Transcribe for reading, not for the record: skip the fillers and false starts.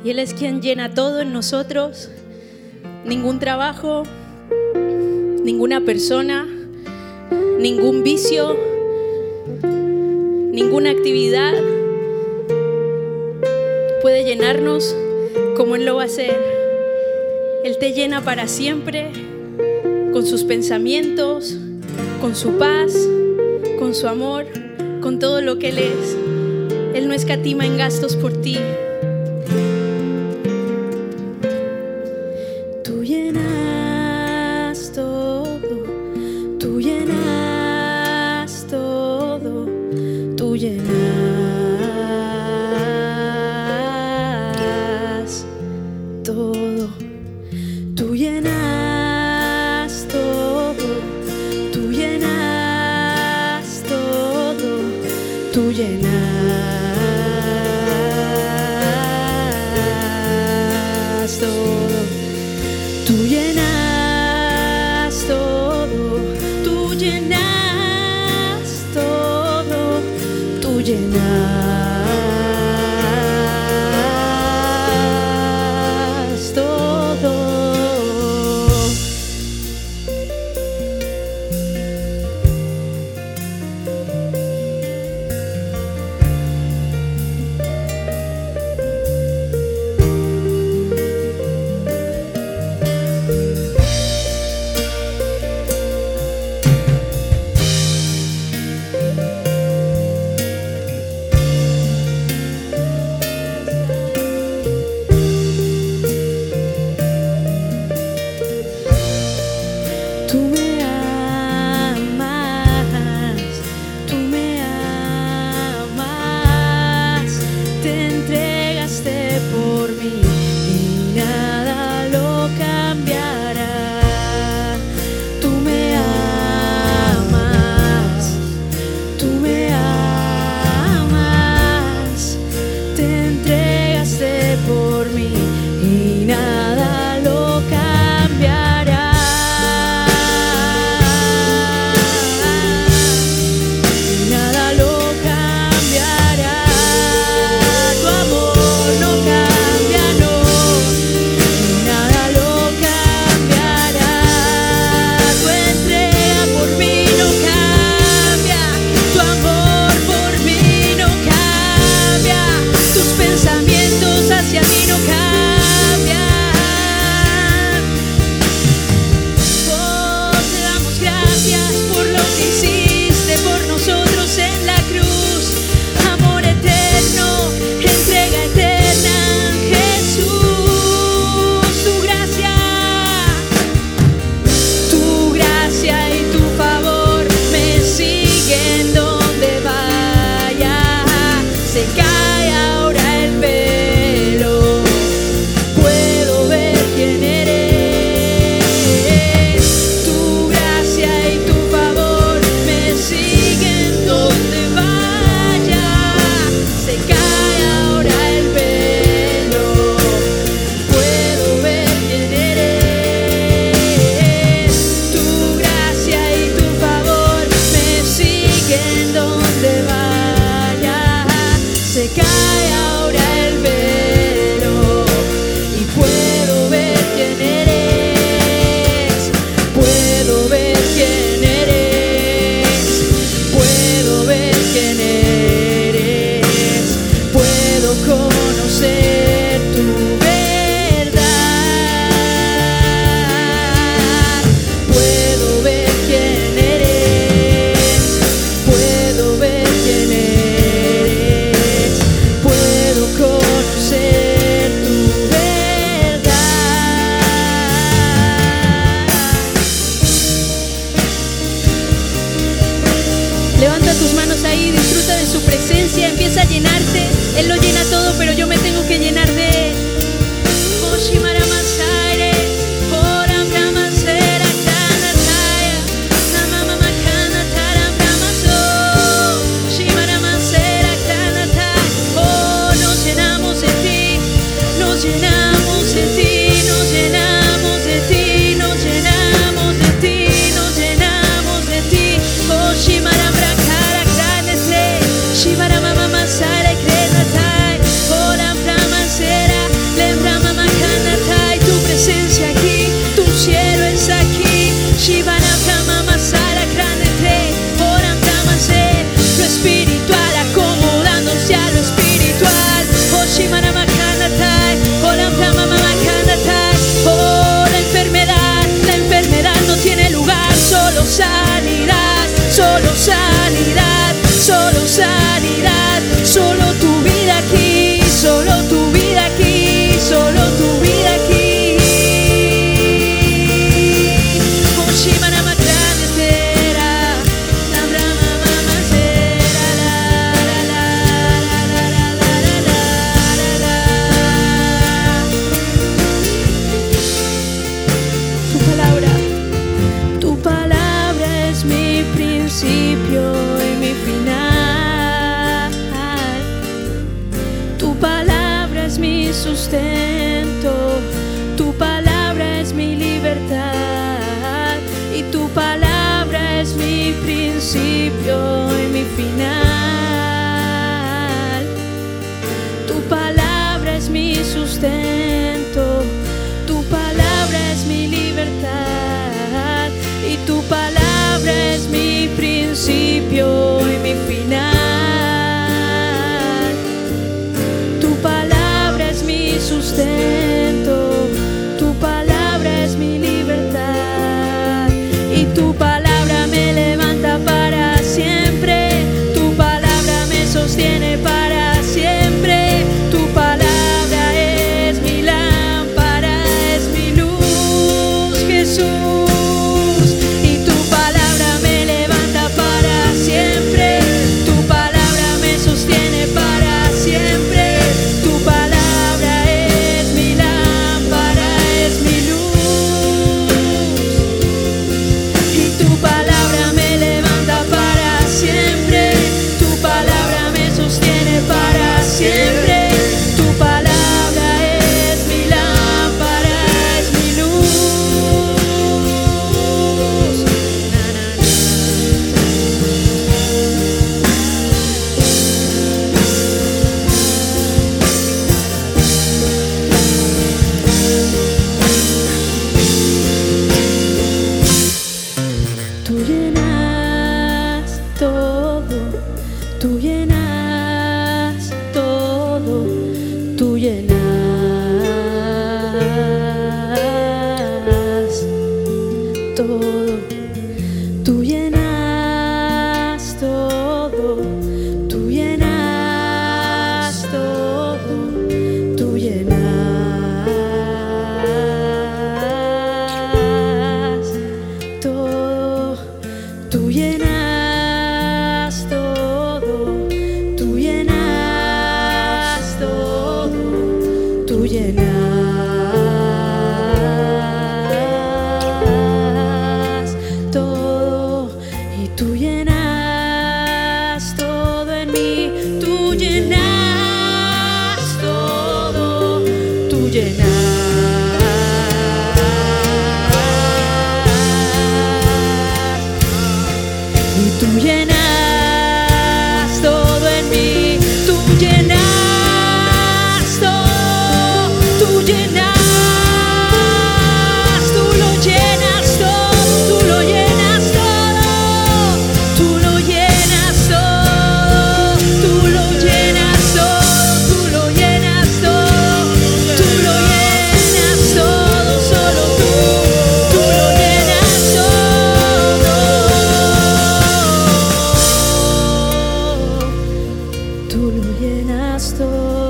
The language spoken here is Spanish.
Y Él es quien llena todo en nosotros. Ningún trabajo, ninguna persona, ningún vicio, ninguna actividad puede llenarnos como Él lo va a hacer. Él te llena para siempre con sus pensamientos, con su paz, con su amor, con todo lo que Él es. Él no escatima en gastos por ti. Tú llenas todo, tú llenas todo, tú llenas todo, tú llenas todo, tú llenas todo, tú llenas todo, tú llenas todo, tú llenas todo, tú llenas todo. Tú me amas, tú me amas, te entregaste por mí y nada lo cambiará. Tú me amas, tú me amas, te entregaste por mí y nada lo cambiará. Hacia mí no cambian. Oh, te damos gracias por lo que hiciste por nosotros en la cruz. Amor eterno, entrega eterna, Jesús. Tu gracia y tu favor me siguen donde vaya. Se cae ahora el velo. Cae ahora el velo y puedo ver quién eres, puedo ver quién eres, puedo ver quién eres, puedo conocer tu verdad, puedo ver quién eres, puedo ver quién eres. Conocer tu verdad. Levanta tus manos ahí, disfruta de su presencia, empieza a llenarte. Él lo llena todo, pero yo me tengo que llenar de Él. Nos llenamos de ti, nos llenamos de ti, nos llenamos de ti, nos llenamos de ti. Oh, Shimarambra Kara Kranese, Shimaramama Sara Krenatai, oh, la Brahma Sera. principio y mi final. Tu palabra es mi sustento, tu palabra es mi libertad y tu palabra es mi principio y mi final. Tu palabra es mi sustento, tu palabra es mi libertad y tu palabra me levanta para siempre, tu palabra me sostiene para siempre, tu palabra es mi lámpara, es mi luz, Jesús, y tu palabra me levanta para siempre, tu palabra me sostiene para siempre, tu palabra es mi lámpara, es mi luz, y tu palabra me levanta para siempre, tu palabra me sostiene para siempre, tu palabra es mi lámpara, es mi luz. Na, na, na. Tú llenas todo, tú llenas todo, tú llenas todo, tú llenas todo, tú llenas todo, tú llenas todo, tú llenas todo, tú llenas todo, tú llenas todo y tú llenas todo en mí, tú llenas todo, tú llenas. Y tú llenas todo en mí, tú llenas todo, tú llenas, tú lo llenas todo, tú lo llenas todo, tú lo llenas todo, tú lo llenas todo, tú lo llenas todo, tú lo llenas todo, solo tú lo llenas todo. Tú lo llenas todo.